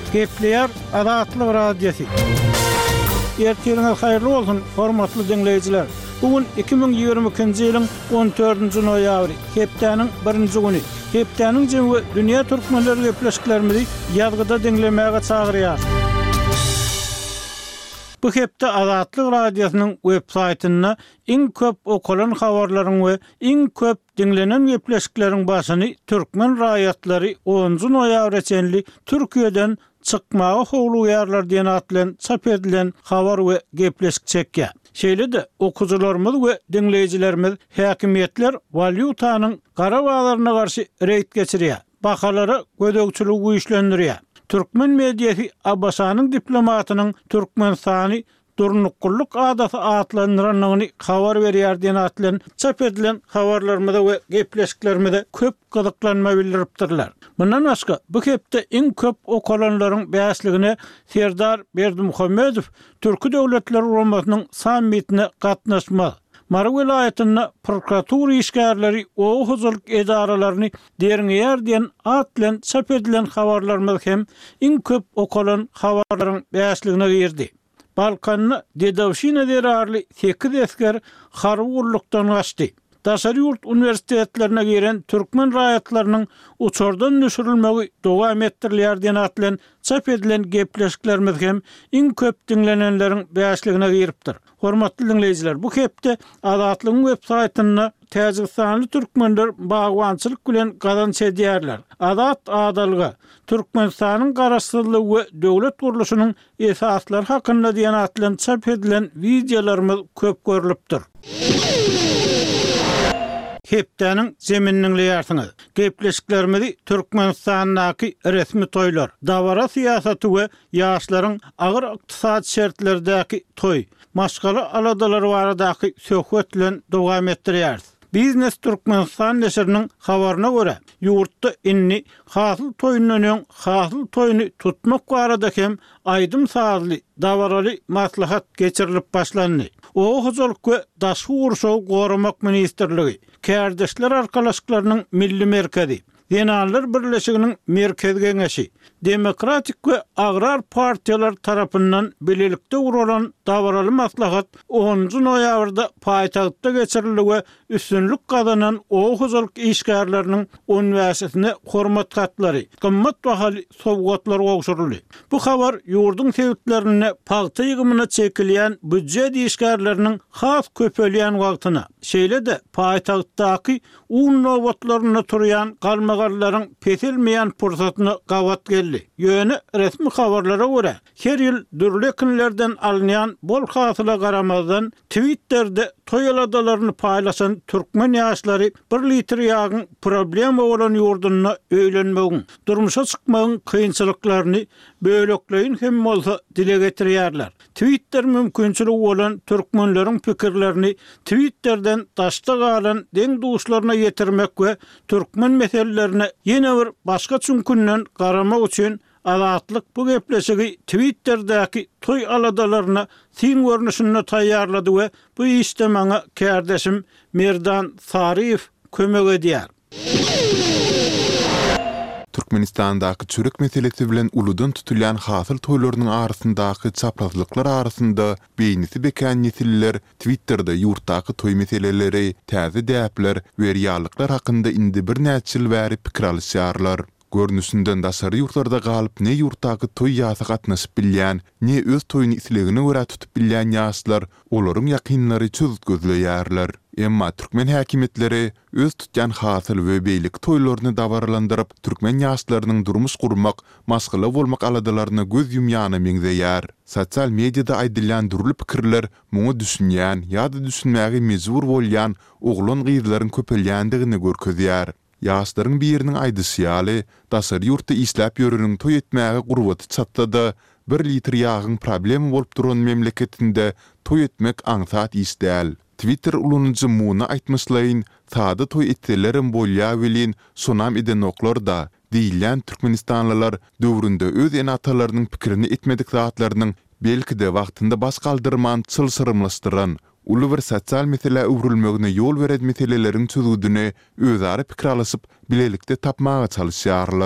Gepleýär Azatlyk radiosu. Ertiriňiz haýyrly bolsun, hormatly dinleýijiler. Bugün 2022-nji ýylyň 14-nji noýabry, hepdeniň 1-nji güni. Hepdeniň jemgy dünýä türkmenleri gepleşiklerimizi ýazgyda dinlemäge çagyrýar. Bu hepde Azatlyk radiosynyň web saýtyna iň köp okulan habarlaryň we iň köp dinlenen gepleşikleriň başyny türkmen raýatlary 10-njy noýabr reçenli Türkiýeden çykmagy howluýarlar diýen atlan çap edilen habar we gepleşik çekýär. Şeýle-de okuwçylarymyz we dinleýijilerimiz häkimetler valyutanyň gara baglaryna garşy reýt geçirýär. Bahalary gödökçüligi güýçlendirýär. Türkmen mediýasy Abbasanyň diplomatynyň Türkmenistany durnukullyk adasy atlandyranyny habar berýär diýen atlan çap edilen habarlarymyzda we gepleşiklerimizde köp gyzyklanma bildiripdirler. Bundan başga bu hepde iň köp okulanlaryň bäsligine Serdar Berdimuhammedow Türki Döwletleri Guramasynyň sammitine gatnaşma Mara vilayatyna prokuratura işgärleri o huzurluk edaralaryny derňeýär diýen atlan çap edilen habarlarymyz hem iň köp okulan habarlaryň bäsligine girdi. Balkanyny Dedawşina derarly 8 esker harwurlukdan gaçdy. Daşary ýurt universitetlerine giren türkmen raýatlarynyň uçurdan düşürilmegi dowam etdirilýär diýen atlan çap edilen gepleşiklerimiz hem iň köp dinlenenleriň bäsligine giripdir. Hormatly dinleýijiler, bu hepde Azatlyk web saýtyna Täjikistanyň türkmenler bagwançylyk bilen gazan çedýärler. Azat adalga Türkmenistanyň garaşdyrlygy we döwlet guruluşynyň esaslary hakynda diýen atlan çap edilen videolarymyz köp görülipdir. Hepdeniň zemininiň leýärsiňiz. Gepleşiklerimizi Türkmenistanyňky resmi toýlar, dawara siýasaty we ýaşlaryň agyr ykdysady şertlerdäki toy, maşgala aladalary baradaky söhbet bilen dowam etdirýär. Biznes Türkmenistan neşriniň habaryna görä, ýurtda inni hasyl toýundan hasyl toýuny tutmak barada hem aýdym sazly, dawaraly maslahat geçirilip başlandy. O huzurluk we daşky urşaw goramak ministrligi, kärdeşler arkalaşyklarynyň milli merkezi, Genallar Birleşiginiň merkez geňeşi, demokratik we agrar partiýalar tarapyndan bilelikde urulan dawaraly maslahat 10-njy noýabrda paýtagtda geçirildi we üstünlük gazanan o huzurluk işgärleriniň universitetine hormat gatlary, gymmat bahaly sowgatlar gowşuruldy. Bu habar ýurdun sebitlerine paýta ýygymyna çekilýän büdjet işgärleriniň has köpelýän wagtyna, şeýle-de paýtagtdaky un nowatlaryna turýan galmagarlaryň pesilmeýän pursatyny gawat geldi. Ýöne resmi habarlara görä, her ýyl dürli kinlerden alynýan bol hasyla garamazdan Twitter'de toýaladalaryny paýlaşan türkmen ýaşlary 1 litr ýagyň problem bolan ýurdunyna öýlenmegiň, durmuşa çykmagyň kynçylyklaryny bölekleýin hem bolsa dile getirýärler. Twitter mümkinçiligi bolan türkmenleriň pikirlerini Twitter'den daşda galan deň duşlaryna ýetirmek we türkmen meselelerine ýene bir başga çünkünden garamak üçin Azatlyk bu gepleşigi Twitter'däki toy aladalaryna sin görnüşini taýýarlady we bu işde maňa kärdeşim Merdan Sariýew kömek edýär. Türkmenistandaky çörek meselesi bilen uludan tutulýan hasyl toýlarynyň arasyndaky çaprazlyklar arasynda beýnisi bekan nesiller Twitter'da ýurtdaky toy meseleleri, täze däpler we reallyklar hakynda indi bir näçe ýyl bäri pikir alýarlar. Görnüşinden daşary ýurtlarda galyp ne ýurtdaky toy ýaşy gatnaşyp bilýän, ne öz toýuny islegine görä tutup bilýän ýaşlar olaryň ýakynlary çözüp gözleýärler. Emma türkmen häkimetleri öz tutýan hasyl we beýlik toýlaryny dawarlandyryp türkmen ýaşlarynyň durmuş gurmak, maşgala bolmak aladalaryna göz ýumýany meňzeýär. Sosial mediada aýdylýan durly pikirler muňa düşünýän ýa-da düşünmäge mejbur bolýan oglan gyzlaryň köpelýändigini görkezýär. Ýaşlaryň biriniň aýdysy ýaly, daşary ýurtda isläp ýörüniň toý etmäge gurbaty çatda 1 litr ýagyň problemi bolup duran memleketinde toý etmek aňsat iş däl. Twitter ulanyjy muny aýtmaslaýyn, sada toý etdilerim bolýa welin sonam eden oklar da diýilýän türkmenistanlylar döwründe öz enatalarynyň pikirini etmedik zatlarynyň belki de wagtynda bas galdyrman çylsyrymlaşdyran ulu bir sosial mesele öwrülmegine ýol beren meseleleriň çözüldüni özleri pikir alysyp bilelikde tapmaga çalışýarlar.